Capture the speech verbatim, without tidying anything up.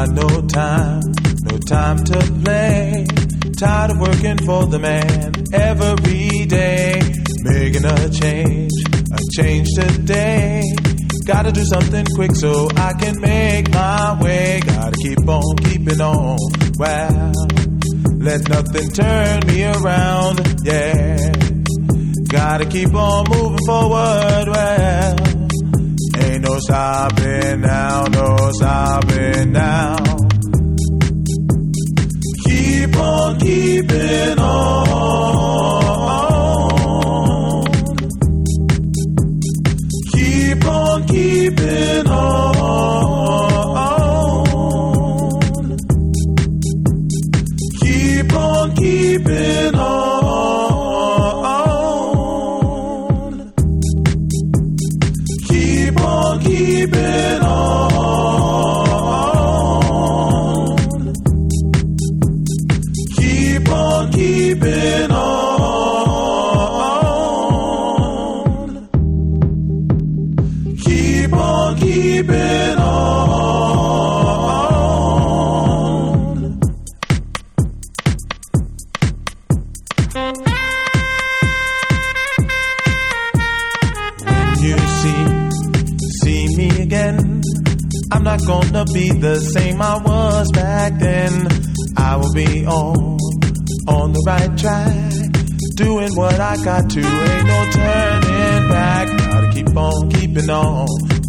no time, no time to play. Tired of working for the man every day. Making a change, a change today. Gotta do something quick so I can make my way. Gotta keep on keeping on. Well, let nothing turn me around, yeah. Gotta keep on moving forward, well. Ain't no stopping now, no stopping now. Keep on keeping on. Keep on keeping on. Keep on keeping on. Keep on keeping on. Keep on keeping on. Keep on keeping on. When you see, see me again, I'm not gonna be the same I was back then. I will be on, on the right track, doing what I got to, ain't no turning back. Gotta keep on keeping on,